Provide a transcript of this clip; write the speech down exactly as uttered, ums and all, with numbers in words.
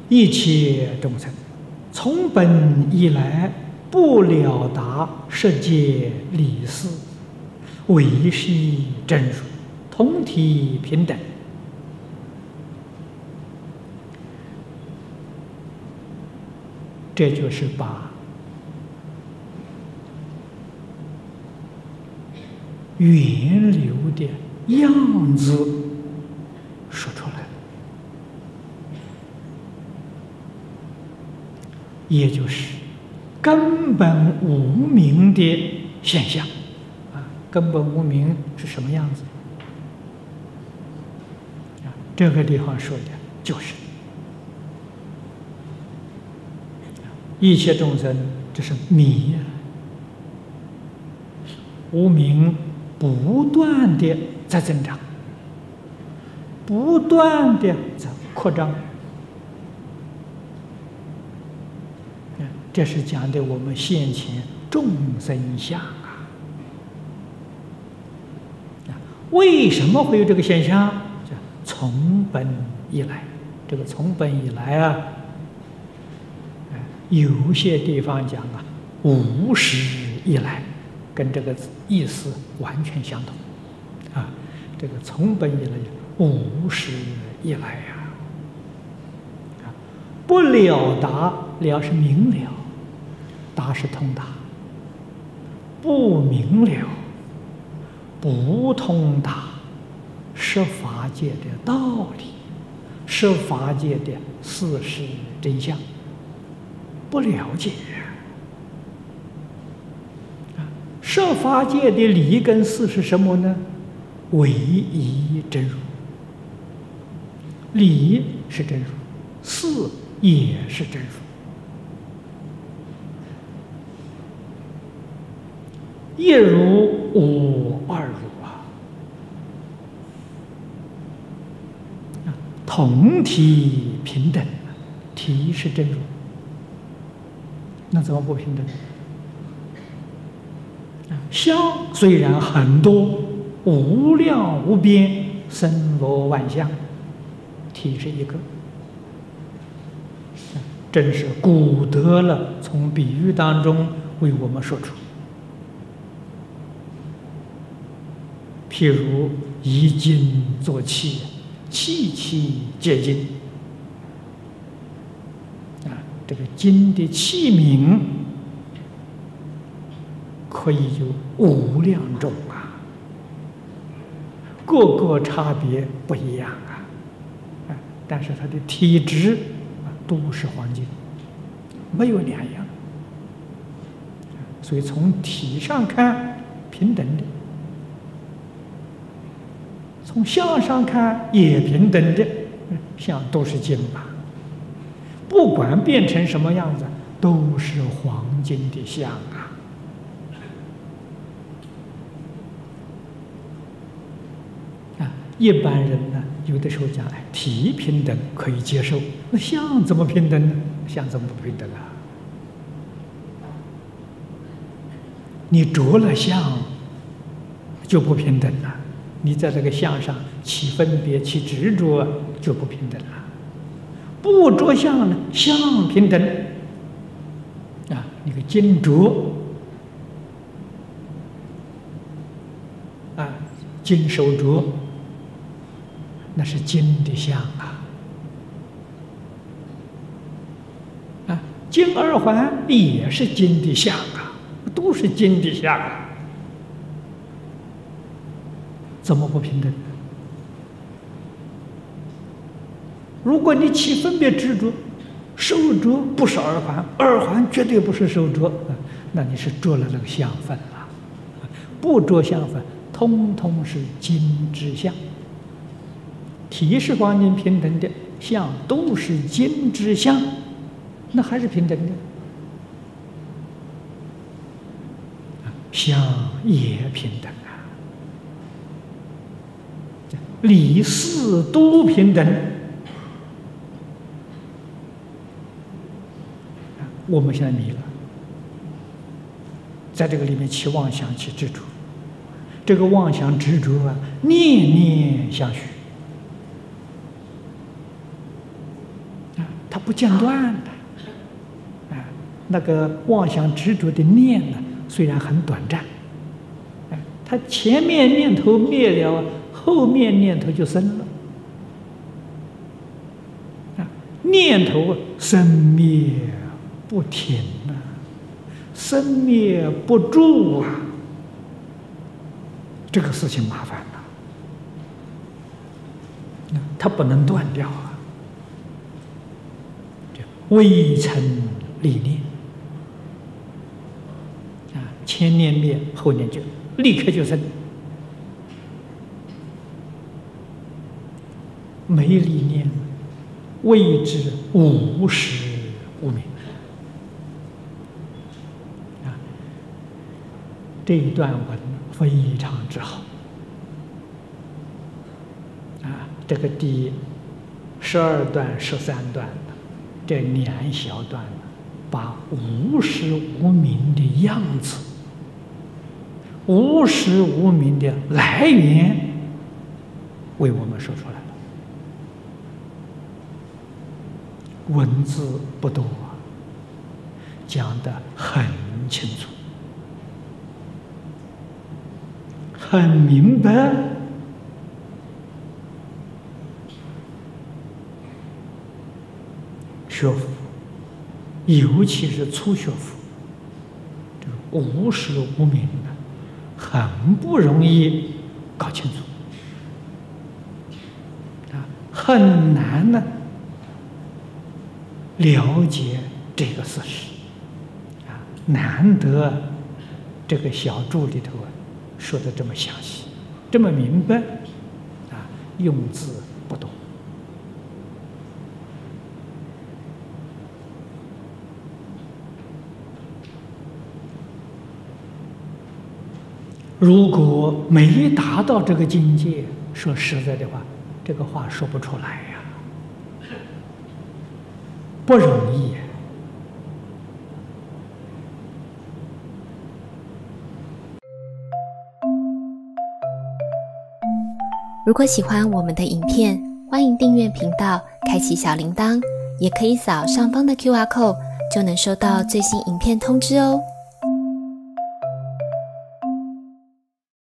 一切众生从本以来不了达世界理事，唯是真如，同体平等。这就是把源流的样子说出来，也就是根本无明的现象啊。根本无明是什么样子啊？这个地方说的就是一切众生，这是迷啊，无明不断的在增长，不断的在扩张。这是讲的我们现前众生相啊。为什么会有这个现象？叫从本以来。这个从本以来啊，有些地方讲啊，无始以来，跟这个意思完全相同啊。这个从本以来，无始以来呀、啊，不了达，了是明了，达是通达，不明了，不通达十法界的道理，十法界的事实真相，不了解啊！十法界的理跟事是什么呢？唯一真如，理是真如，事也是真如。一如无二如啊，同体平等，体是真如，那怎么不平等？相虽然很多，无量无边，森罗万象，体是一个，真是古德了，从比喻当中为我们说出。譬如以金作器，器器皆金啊，这个金的器皿可以有无量种啊，各个差别不一样啊，啊，但是它的体质啊都是黄金，没有两样，所以从体上看平等的。从相上看也平等的，相都是金嘛，不管变成什么样子，都是黄金的相啊。啊，一般人呢，有的时候讲，哎，体平等可以接受，那相怎么平等呢？相怎么不平等啊？你着了相，就不平等了。你在这个相上起分别、起执着，就不平等了。不着相呢，相平等啊。那个金镯啊，金手镯，那是金的相啊。啊，金耳环也是金的相啊，都是金的相啊。怎么不平等？如果你起分别执着，手镯不是耳环，耳环绝对不是手镯，那你是着了那个相分了。不着相分，通通是金之相。体是黄金平等的，相都是金之相，那还是平等的。相也平等。理事都平等，我们现在迷了，在这个里面起妄想、起执着，这个妄想执着啊，念念相续啊，它不间断的。啊，那个妄想执着的念呢，虽然很短暂，啊，它前面念头灭了，后面念头就生了。啊，念头生灭不停啊，生灭不住啊，这个事情麻烦了。它不能断掉啊！未曾立念啊，前念灭，后念就立刻就生。没立念，谓之无始无明啊！这一段文非常之好。这个第十二段、十三段这两小段，把无始无明的样子、无始无明的来源，为我们说出来了。文字不多，讲得很清楚，很明白。学佛，尤其是初学佛，这个无始无明呢，很不容易搞清楚啊，很难呢了解这个事实啊。难得这个小注里头啊说的这么详细，这么明白啊，用字不多。如果没达到这个境界，说实在的话，这个话说不出来呀，不容易呀。 如果喜欢我们的影片，欢迎订阅频道，开启小铃铛，也可以扫上方的 Q R code， 就能收到最新影片通知哦。